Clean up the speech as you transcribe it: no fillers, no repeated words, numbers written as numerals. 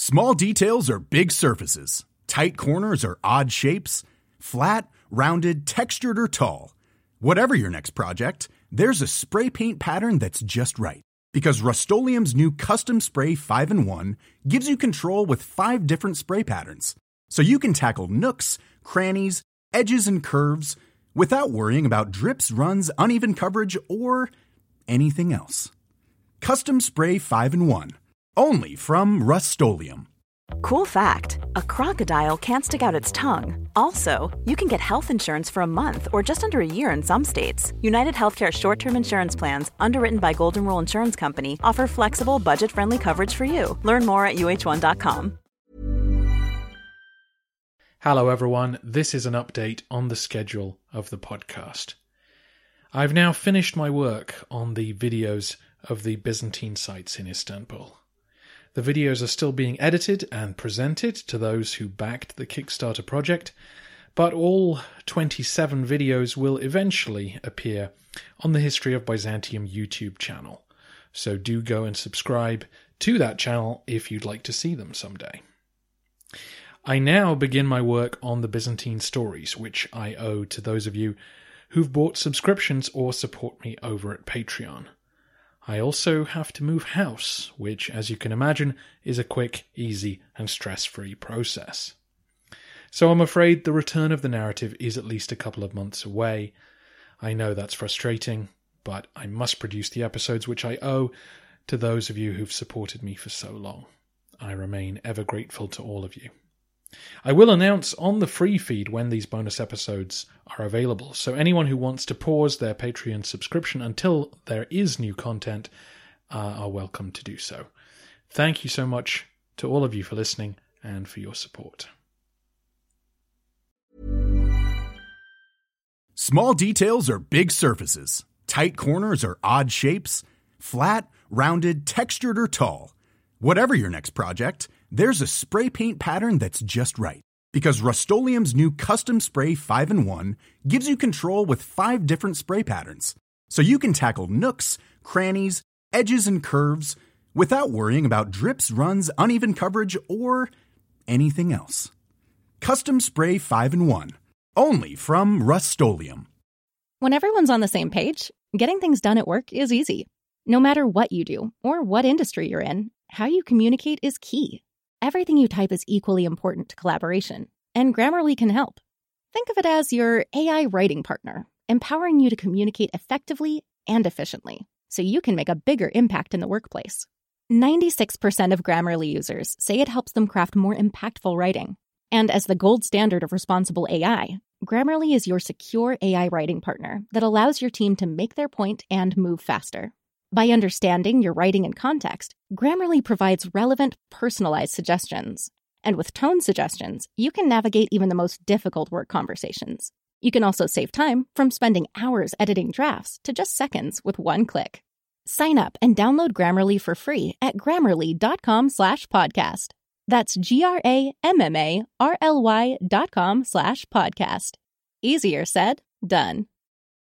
Small details are big surfaces. Tight corners are odd shapes. Flat, rounded, textured, or tall. Whatever your next project, there's a spray paint pattern that's just right. Because Rust-Oleum's new Custom Spray 5-in-1 gives you control with 5 different spray patterns. So you can tackle nooks, crannies, edges, and curves without worrying about drips, runs, uneven coverage, or anything else. Custom Spray 5-in-1. Only from Rust-Oleum. Cool fact, a crocodile can't stick out its tongue. Also, you can get health insurance for a month or just under a year in some states. United Healthcare short-term insurance plans, underwritten by Golden Rule Insurance Company, offer flexible, budget-friendly coverage for you. Learn more at uh1.com. Hello everyone, this is an update on the schedule of the podcast. I've now finished my work on the videos of the Byzantine sites in Istanbul. The videos are still being edited and presented to those who backed the Kickstarter project, but all 27 videos will eventually appear on the History of Byzantium YouTube channel, so do go and subscribe to that channel if you'd like to see them someday. I now begin my work on the Byzantine stories, which I owe to those of you who've bought subscriptions or support me over at Patreon. I also have to move house, which, as you can imagine, is a quick, easy, and stress-free process. So I'm afraid the return of the narrative is at least a couple of months away. I know that's frustrating, but I must produce the episodes which I owe to those of you who've supported me for so long. I remain ever grateful to all of you. I will announce on the free feed when these bonus episodes are available, so anyone who wants to pause their Patreon subscription until there is new content are welcome to do so. Thank you so much to all of you for listening and for your support. Small details are big surfaces. Tight corners are odd shapes. Flat, rounded, textured, or tall. Whatever your next project, there's a spray paint pattern that's just right. Because Rust-Oleum's new Custom Spray 5-in-1 gives you control with 5 different spray patterns. So you can tackle nooks, crannies, edges, and curves without worrying about drips, runs, uneven coverage, or anything else. Custom Spray 5-in-1. Only from Rust-Oleum. When everyone's on the same page, getting things done at work is easy. No matter what you do or what industry you're in, how you communicate is key. Everything you type is equally important to collaboration, and Grammarly can help. Think of it as your AI writing partner, empowering you to communicate effectively and efficiently, so you can make a bigger impact in the workplace. 96% of Grammarly users say it helps them craft more impactful writing. And as the gold standard of responsible AI, Grammarly is your secure AI writing partner that allows your team to make their point and move faster. By understanding your writing and context, Grammarly provides relevant, personalized suggestions. And with tone suggestions, you can navigate even the most difficult work conversations. You can also save time from spending hours editing drafts to just seconds with one click. Sign up and download Grammarly for free at grammarly.com/podcast. That's GRAMMARLY.com/podcast. Easier said, done.